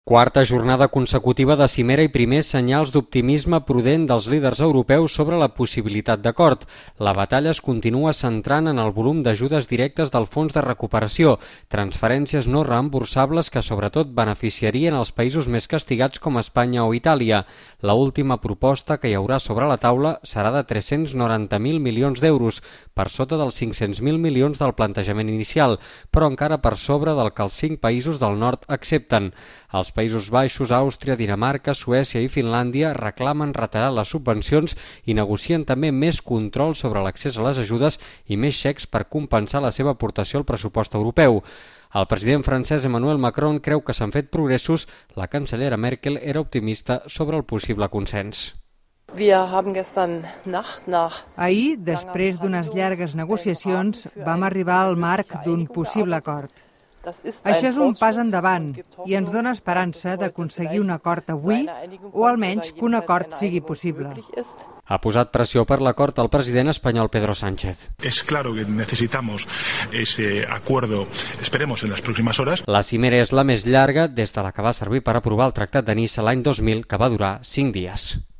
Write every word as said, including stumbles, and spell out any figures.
Quarta jornada consecutiva de cimera i primers senyals d'optimisme prudent dels líders europeus sobre la possibilitat d'acord. La batalla es continua centrant en el volum d'ajudes directes del Fons de Recuperació, transferències no reemborsables que sobretot beneficiarien els països més castigats com Espanya o Itàlia. La última proposta que hi haurà sobre la taula serà de tres-cents noranta mil milions d'euros, per sota dels cinc-cents mil milions del plantejament inicial, però encara per sobre del que els cinc països del nord accepten. Els Països Baixos, Àustria, Dinamarca, Suècia i Finlàndia reclamen retirar les subvencions i negocien també més control sobre l'accés a les ajudes i més xecs per compensar la seva aportació al pressupost europeu. El president francès Emmanuel Macron creu que s'han fet progressos, la cancellera Merkel era optimista sobre el possible consens. Ahir, després d'unes llargues negociacions, vam arribar al marc d'un possible acord. Això és un pas endavant i ens dona esperança d'aconseguir un acord avui o almenys que un acord sigui possible. Ha posat pressió per l'acord al president espanyol Pedro Sánchez. Es claro que necesitamos ese acuerdo, esperemos en las próximas horas. La cimera és la més llarga des de la que va servir per aprovar el Tractat de Niça l'any dos mil, que va durar cinc dies.